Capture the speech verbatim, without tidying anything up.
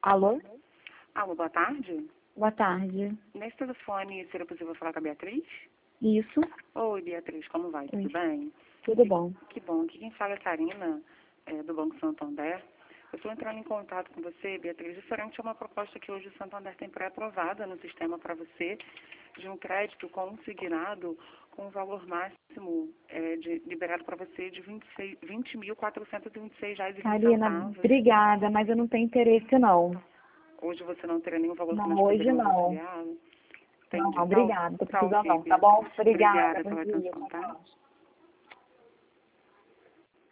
Alô? Alô, boa tarde. Boa tarde. Nesse telefone, seria possível falar com a Beatriz? Isso? Oi, Beatriz, como vai? Tudo Oi. bem? Tudo Que, bom. que bom. Aqui quem fala é a Karina, é, do Banco Santander. Eu estou entrando em contato com você, Beatriz, diferente de uma proposta que hoje o Santander tem pré-aprovada no sistema para você, de um crédito consignado com um valor máximo é, de, liberado para você de vinte mil quatrocentos e vinte e seis reais e vinte Karina, centavos. obrigada, mas eu não tenho interesse não. Hoje você não terá nenhum valor que Não, nós hoje poderíamos não. auxiliar? Não, Entendi. não, Tá, o- obrigada, não tô tá precisando ok, não, tá bom? Beatriz. Obrigada, Obrigada bom pela dia, atenção, tchau, tá? tchau.